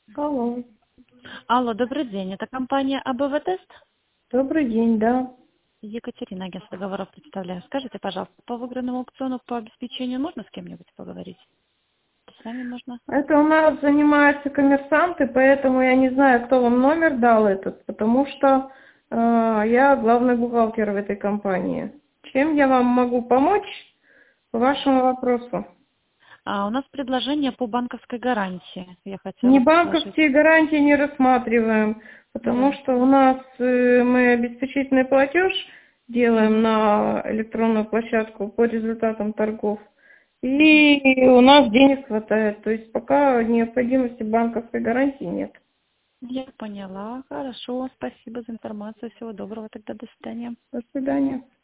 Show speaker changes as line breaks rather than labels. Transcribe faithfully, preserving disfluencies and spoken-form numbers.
Алло.
Алло, добрый день. Это компания АБВ Тест?
Добрый день, да.
Екатерина, агентство договоров представляю. Скажите, пожалуйста, по выигранному аукциону по обеспечению можно с кем-нибудь поговорить? С вами можно?
Это у нас занимаются коммерсанты, поэтому я не знаю, кто вам номер дал этот, потому что э, я главный бухгалтер в этой компании. Чем я вам могу помочь по вашему вопросу?
А, у нас предложение по банковской гарантии. Я
Не
хотела предложить.
банковские гарантии не рассматриваем, потому
Да.
что у нас э, мы обеспечительный платеж делаем на электронную площадку по результатам торгов. И у нас денег хватает, то есть пока необходимости банковской гарантии нет.
Я поняла. Хорошо. Спасибо за информацию. Всего доброго тогда. До свидания.
До свидания.